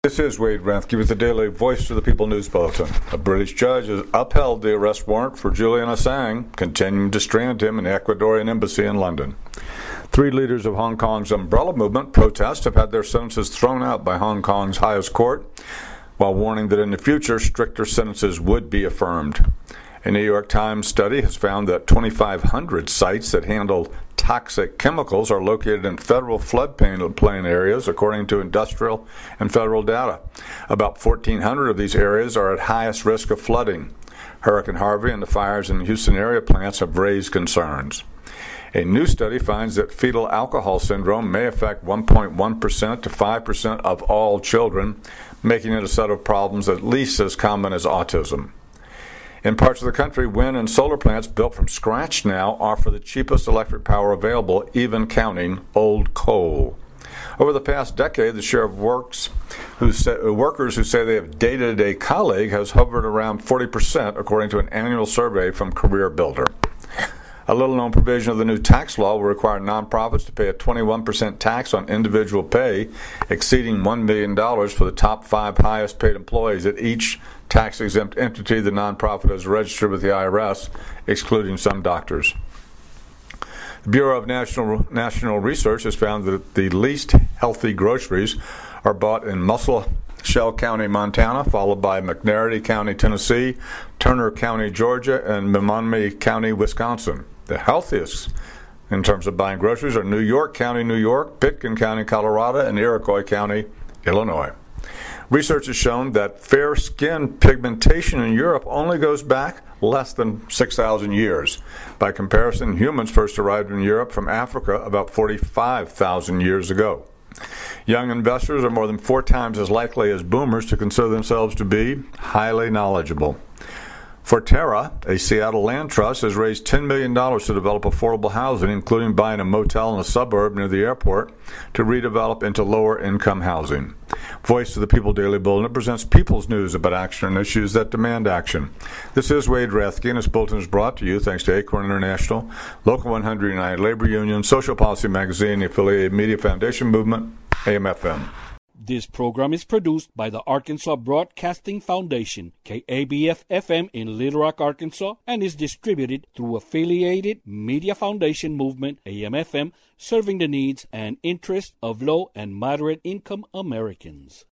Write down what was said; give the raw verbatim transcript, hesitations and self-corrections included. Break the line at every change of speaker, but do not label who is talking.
This is Wade Rathke with the Daily Voice of the People News Bulletin. A British judge has upheld the arrest warrant for Julian Assange, continuing to strand him in the Ecuadorian embassy in London. Three leaders of Hong Kong's umbrella movement protest have had their sentences thrown out by Hong Kong's highest court, while warning that in the future stricter sentences would be affirmed. A New York Times study has found that twenty-five hundred sites that handle toxic chemicals are located in federal floodplain areas, according to industrial and federal data. About fourteen hundred of these areas are at highest risk of flooding. Hurricane Harvey and the fires in the Houston area plants have raised concerns. A new study finds that fetal alcohol syndrome may affect one point one percent to five percent of all children, making it a set of problems at least as common as autism. In parts of the country, wind and solar plants built from scratch now offer the cheapest electric power available, even counting old coal. Over the past decade, the share of works who say, workers who say they have dated a colleague has hovered around forty percent, according to an annual survey from Career Builder. A little-known provision of the new tax law will require nonprofits to pay a twenty-one percent tax on individual pay, exceeding one million dollars for the top five highest-paid employees at each tax-exempt entity the nonprofit has registered with the I R S, excluding some doctors. The Bureau of National, National Research has found that the least healthy groceries are bought in Muscle Shell County, Montana, followed by McNairy County, Tennessee, Turner County, Georgia, and Menominee County, Wisconsin. The healthiest in terms of buying groceries are New York County, New York, Pitkin County, Colorado, and Iroquois County, Illinois. Research has shown that fair skin pigmentation in Europe only goes back less than six thousand years. By comparison, humans first arrived in Europe from Africa about forty-five thousand years ago. Young investors are more than four times as likely as boomers to consider themselves to be highly knowledgeable. Forterra, a Seattle land trust, has raised ten million dollars to develop affordable housing, including buying a motel in a suburb near the airport to redevelop into lower-income housing. Voice of the People Daily Bulletin presents people's news about action and issues that demand action. This is Wade Rathke, and this bulletin is brought to you thanks to Acorn International, Local one hundred United Labor Union, Social Policy Magazine, the Affiliated Media Foundation Movement, A M F M.
This program is produced by the Arkansas Broadcasting Foundation, K A B F F M in Little Rock, Arkansas, and is distributed through Affiliated Media Foundation Movement, A M F M, serving the needs and interests of low and moderate income Americans.